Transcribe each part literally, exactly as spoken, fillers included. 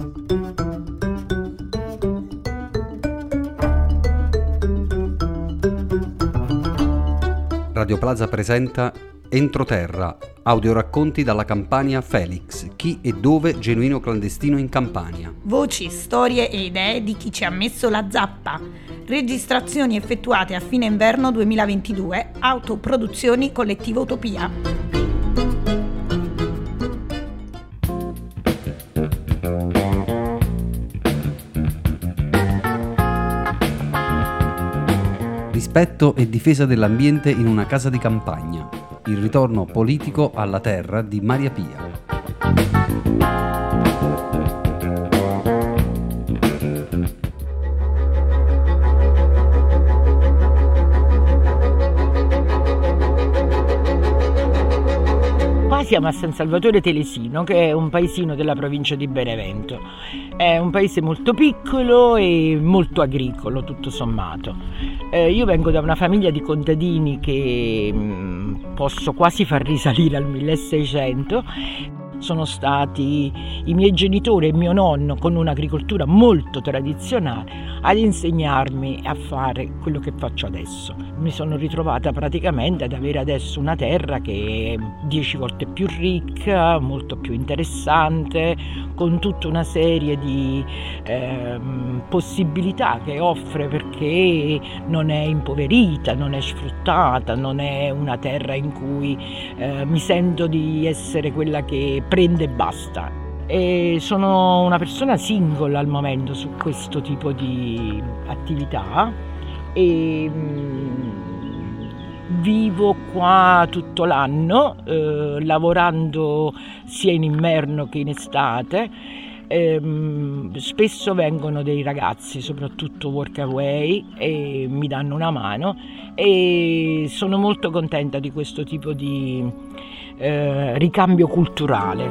Radio Plaza presenta Entroterra, audioracconti dalla Campania Felix, chi e dove genuino clandestino in Campania. Voci, storie e idee di chi ci ha messo la zappa. Registrazioni effettuate a fine inverno duemilaventidue, autoproduzioni Collettivo Utopia. Rispetto e difesa dell'ambiente in una casa di campagna. Il ritorno politico alla terra di Maria Pia. Qua siamo a San Salvatore Telesino, che è un paesino della provincia di Benevento. È un paese molto piccolo e molto agricolo, tutto sommato. Eh, io vengo da una famiglia di contadini che mh, posso quasi far risalire al milleseicento. Sono stati i miei genitori e mio nonno, con un'agricoltura molto tradizionale, ad insegnarmi a fare quello che faccio adesso. Mi sono ritrovata praticamente ad avere adesso una terra che è dieci volte più ricca, molto più interessante, con tutta una serie di eh, possibilità che offre, perché non è impoverita, non è sfruttata, non è una terra in cui eh, mi sento di essere quella che prende e basta. E sono una persona single al momento su questo tipo di attività e mh, vivo qua tutto l'anno, eh, lavorando sia in inverno che in estate. Eh, spesso vengono dei ragazzi, soprattutto workaway, e mi danno una mano e sono molto contenta di questo tipo di eh, ricambio culturale.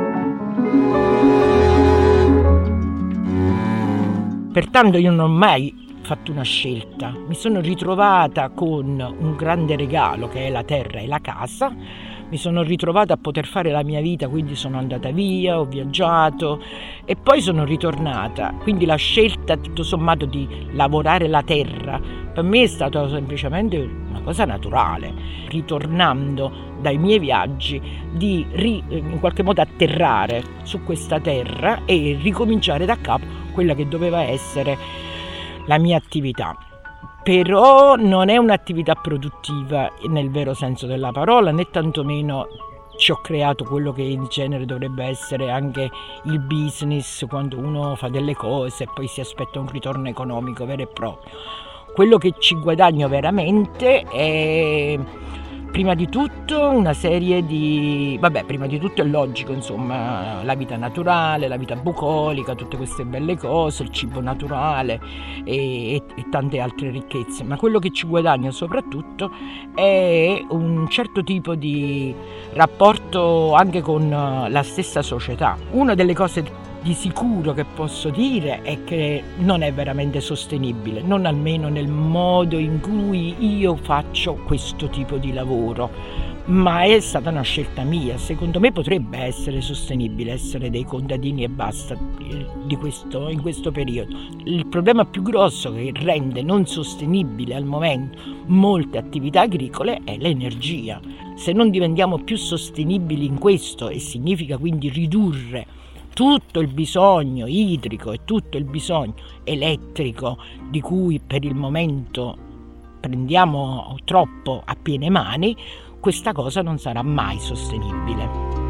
Pertanto io non ho mai fatto una scelta, mi sono ritrovata con un grande regalo che è la terra e la casa. Mi sono ritrovata a poter fare la mia vita, quindi sono andata via, ho viaggiato e poi sono ritornata. Quindi la scelta, tutto sommato, di lavorare la terra per me è stata semplicemente una cosa naturale. Ritornando dai miei viaggi, di ri, in qualche modo atterrare su questa terra e ricominciare da capo quella che doveva essere la mia attività. Però non è un'attività produttiva nel vero senso della parola, né tantomeno ci ho creato quello che in genere dovrebbe essere anche il business, quando uno fa delle cose e poi si aspetta un ritorno economico vero e proprio. Quello che ci guadagno veramente è prima di tutto una serie di... vabbè, prima di tutto è logico, insomma, la vita naturale, la vita bucolica, tutte queste belle cose, il cibo naturale e, e, e tante altre ricchezze, ma quello che ci guadagna soprattutto è un certo tipo di rapporto anche con la stessa società. Una delle cose di sicuro che posso dire è che non è veramente sostenibile, non almeno nel modo in cui io faccio questo tipo di lavoro, ma è stata una scelta mia. Secondo me potrebbe essere sostenibile essere dei contadini e basta di questo, in questo periodo. Il problema più grosso che rende non sostenibile al momento molte attività agricole è l'energia. Se non diventiamo più sostenibili in questo, e significa quindi ridurre tutto il bisogno idrico e tutto il bisogno elettrico di cui per il momento prendiamo troppo a piene mani, questa cosa non sarà mai sostenibile.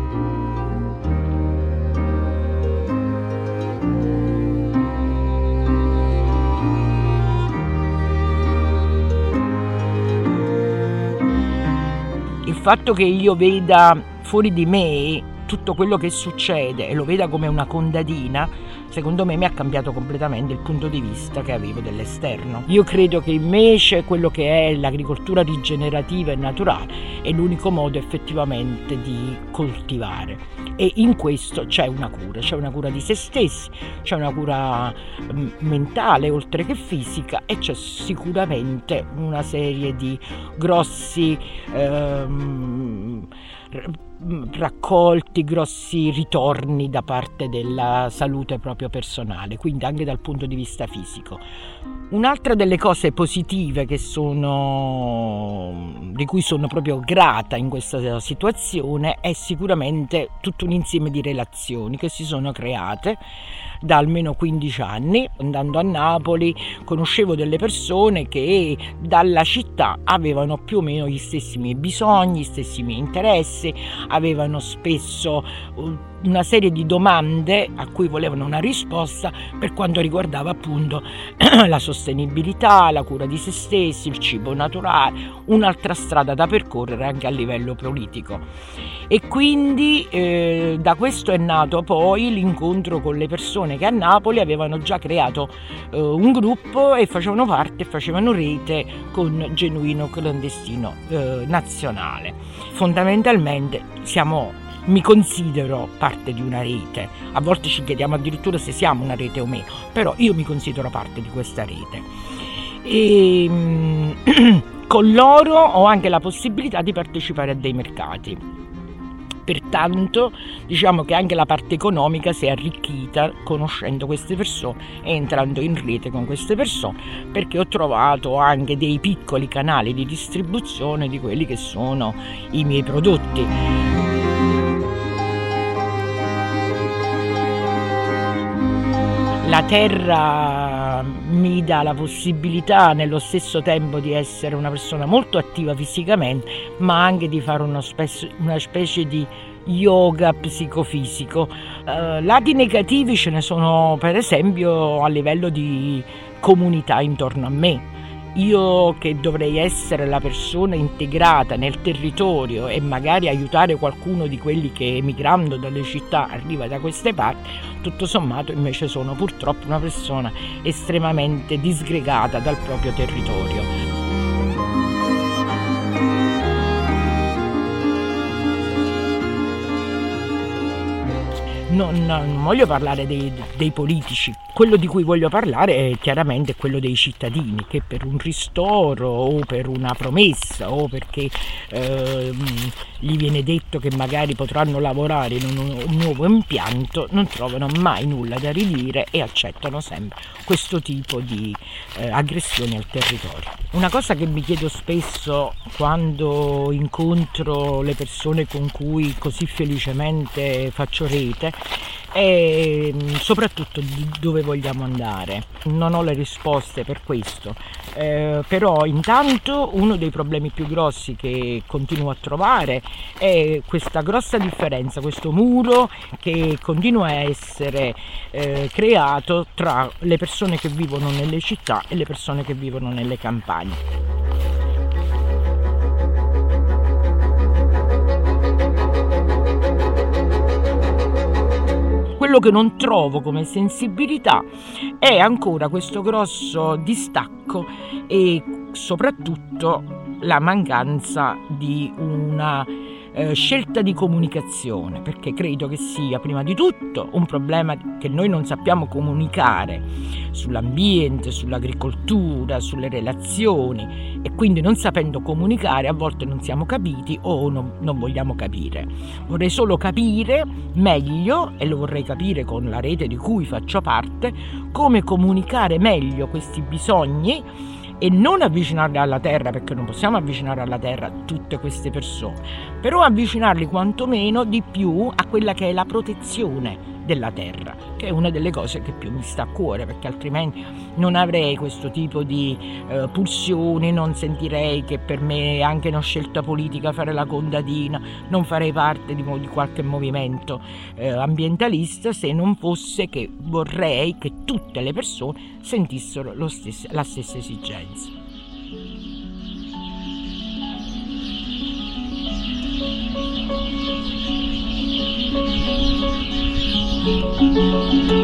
Il fatto che io veda fuori di me tutto quello che succede e lo veda come una contadina, secondo me mi ha cambiato completamente il punto di vista che avevo dell'esterno. Io credo che invece quello che è l'agricoltura rigenerativa e naturale è l'unico modo effettivamente di coltivare, e in questo c'è una cura, c'è una cura di se stessi, c'è una cura mentale oltre che fisica, e c'è sicuramente una serie di grossi ehm, raccolti grossi ritorni da parte della salute proprio personale, quindi anche dal punto di vista fisico. Un'altra delle cose positive che sono, di cui sono proprio grata in questa situazione è sicuramente tutto un insieme di relazioni che si sono create da almeno quindici anni. Andando a Napoli conoscevo delle persone che dalla città avevano più o meno gli stessi miei bisogni, gli stessi miei interessi, avevano spesso una serie di domande a cui volevano una risposta per quanto riguardava appunto la sostenibilità, la cura di se stessi, il cibo naturale, un'altra strada da percorrere anche a livello politico. E quindi eh, da questo è nato poi l'incontro con le persone che a Napoli avevano già creato eh, un gruppo e facevano parte, facevano rete con Genuino Clandestino eh, Nazionale. Fondamentalmente siamo mi considero parte di una rete, a volte ci chiediamo addirittura se siamo una rete o meno, però io mi considero parte di questa rete e con loro ho anche la possibilità di partecipare a dei mercati, pertanto diciamo che anche la parte economica si è arricchita conoscendo queste persone e entrando in rete con queste persone, perché ho trovato anche dei piccoli canali di distribuzione di quelli che sono i miei prodotti. La terra mi dà la possibilità nello stesso tempo di essere una persona molto attiva fisicamente, ma anche di fare uno spes- una specie di yoga psicofisico. Uh, lati negativi ce ne sono, per esempio a livello di comunità intorno a me. Io che dovrei essere la persona integrata nel territorio e magari aiutare qualcuno di quelli che emigrando dalle città arriva da queste parti, tutto sommato invece sono purtroppo una persona estremamente disgregata dal proprio territorio. Non, non voglio parlare dei, dei politici, quello di cui voglio parlare è chiaramente quello dei cittadini che per un ristoro o per una promessa o perché eh, gli viene detto che magari potranno lavorare in un, un nuovo impianto non trovano mai nulla da ridire e accettano sempre questo tipo di eh, aggressioni al territorio. Una cosa che mi chiedo spesso quando incontro le persone con cui così felicemente faccio rete e soprattutto di dove vogliamo andare. Non ho le risposte per questo, eh, però intanto uno dei problemi più grossi che continuo a trovare è questa grossa differenza, questo muro che continua a essere eh, creato tra le persone che vivono nelle città e le persone che vivono nelle campagne. Quello che non trovo come sensibilità è ancora questo grosso distacco e soprattutto la mancanza di una eh, scelta di comunicazione, perché credo che sia prima di tutto un problema che noi non sappiamo comunicare sull'ambiente, sull'agricoltura, sulle relazioni e quindi non sapendo comunicare a volte non siamo capiti o non, non vogliamo capire. Vorrei solo capire meglio, e lo vorrei capire con la rete di cui faccio parte, come comunicare meglio questi bisogni e non avvicinarli alla terra, perché non possiamo avvicinare alla terra tutte queste persone, però avvicinarli quantomeno di più a quella che è la protezione della terra, che è una delle cose che più mi sta a cuore, perché altrimenti non avrei questo tipo di eh, pulsioni, non sentirei che per me è anche una scelta politica fare la contadina, non farei parte di, di qualche movimento eh, ambientalista se non fosse che vorrei che tutte le persone sentissero lo stesso, la stessa esigenza. Thank you.